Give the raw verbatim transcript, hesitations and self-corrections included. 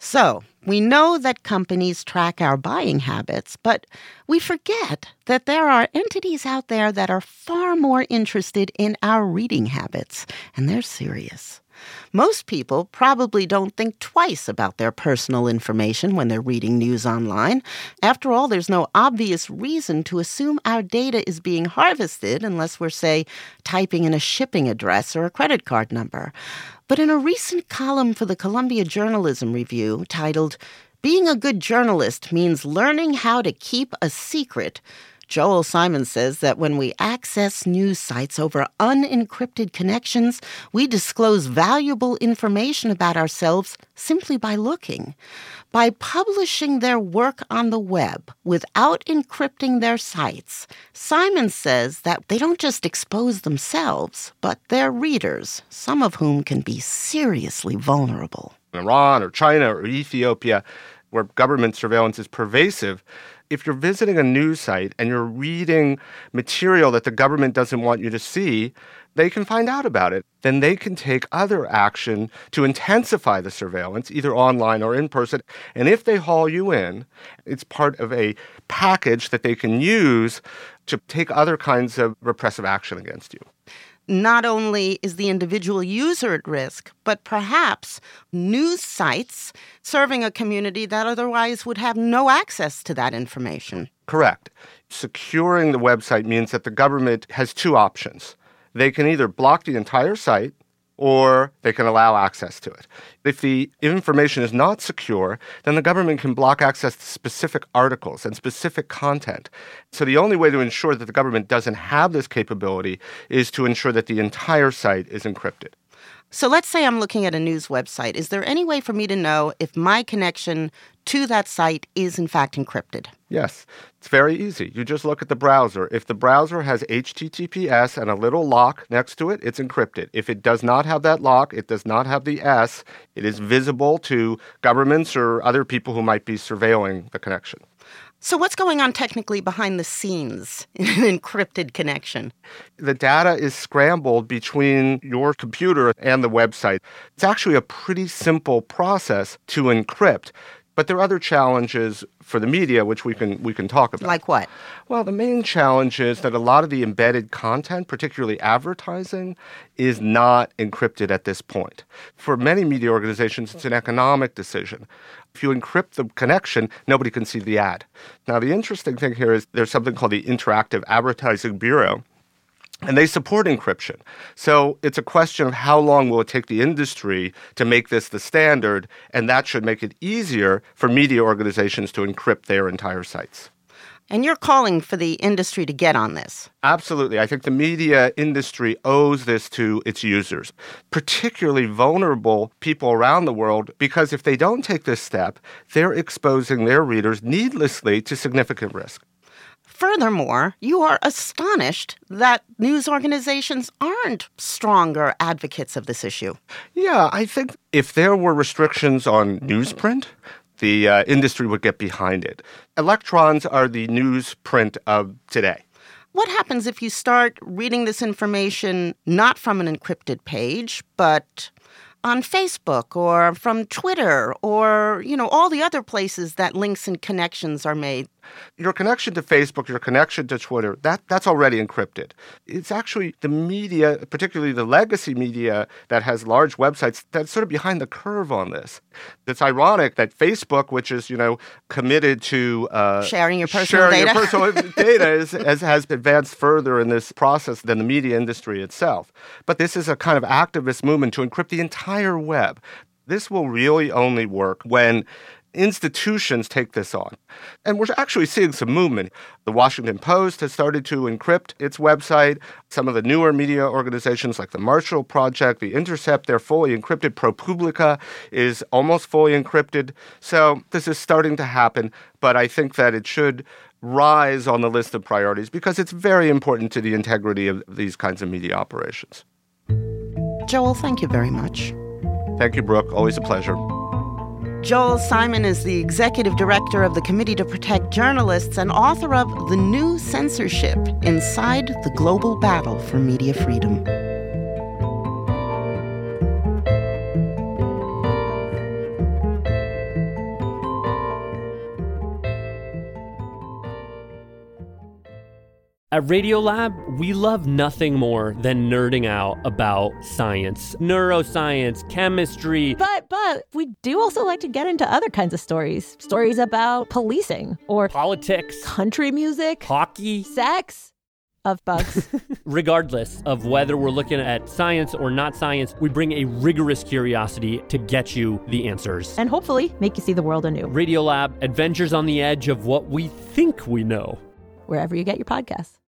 So, we know that companies track our buying habits, but we forget that there are entities out there that are far more interested in our reading habits, and they're serious. Most people probably don't think twice about their personal information when they're reading news online. After all, there's no obvious reason to assume our data is being harvested unless we're, say, typing in a shipping address or a credit card number. But in a recent column for the Columbia Journalism Review titled, "Being a Good Journalist Means Learning How to Keep a Secret," Joel Simon says that when we access news sites over unencrypted connections, we disclose valuable information about ourselves simply by looking. By publishing their work on the web without encrypting their sites, Simon says that they don't just expose themselves, but their readers, some of whom can be seriously vulnerable. Iran or China or Ethiopia, where government surveillance is pervasive, if you're visiting a news site and you're reading material that the government doesn't want you to see, they can find out about it. Then they can take other action to intensify the surveillance, either online or in person. And if they haul you in, it's part of a package that they can use to take other kinds of repressive action against you. Not only is the individual user at risk, but perhaps news sites serving a community that otherwise would have no access to that information. Correct. Securing the website means that the government has two options. They can either block the entire site or they can allow access to it. If the information is not secure, then the government can block access to specific articles and specific content. So the only way to ensure that the government doesn't have this capability is to ensure that the entire site is encrypted. So let's say I'm looking at a news website. Is there any way for me to know if my connection to that site is in fact encrypted? Yes. It's very easy. You just look at the browser. If the browser has H T T P S and a little lock next to it, it's encrypted. If it does not have that lock, it does not have the S, it is visible to governments or other people who might be surveilling the connection. So what's going on technically behind the scenes in an encrypted connection? The data is scrambled between your computer and the website. It's actually a pretty simple process to encrypt. But there are other challenges for the media, which we can we can talk about. Like what? Well, the main challenge is that a lot of the embedded content, particularly advertising, is not encrypted at this point. For many media organizations, it's an economic decision. If you encrypt the connection, nobody can see the ad. Now, the interesting thing here is there's something called the Interactive Advertising Bureau, and they support encryption. So it's a question of how long will it take the industry to make this the standard, and that should make it easier for media organizations to encrypt their entire sites. And you're calling for the industry to get on this. Absolutely. I think the media industry owes this to its users, particularly vulnerable people around the world, because if they don't take this step, they're exposing their readers needlessly to significant risk. Furthermore, you are astonished that news organizations aren't stronger advocates of this issue. Yeah, I think if there were restrictions on newsprint, the uh, industry would get behind it. Electrons are the newsprint of today. What happens if you start reading this information not from an encrypted page, but on Facebook or from Twitter or, you know, all the other places that links and connections are made? Your connection to Facebook, your connection to Twitter, that, that's already encrypted. It's actually the media, particularly the legacy media that has large websites, that's sort of behind the curve on this. It's ironic that Facebook, which is, you know, committed to uh, sharing your personal sharing data, your personal data is, has, has advanced further in this process than the media industry itself. But this is a kind of activist movement to encrypt the entire web. This will really only work when institutions take this on. And we're actually seeing some movement. The Washington Post has started to encrypt its website. Some of the newer media organizations like the Marshall Project, The Intercept, they're fully encrypted. ProPublica is almost fully encrypted. So this is starting to happen, but I think that it should rise on the list of priorities because it's very important to the integrity of these kinds of media operations. Joel, thank you very much. Thank you, Brooke. Always a pleasure. Joel Simon is the executive director of the Committee to Protect Journalists and author of The New Censorship: Inside the Global Battle for Media Freedom. At Radiolab, we love nothing more than nerding out about science, neuroscience, chemistry. But, but we do also like to get into other kinds of stories. Stories about policing or politics, country music, hockey, sex. Of bugs. Regardless of whether we're looking at science or not science, we bring a rigorous curiosity to get you the answers. And hopefully make you see the world anew. Radiolab, adventures on the edge of what we think we know. Wherever you get your podcasts.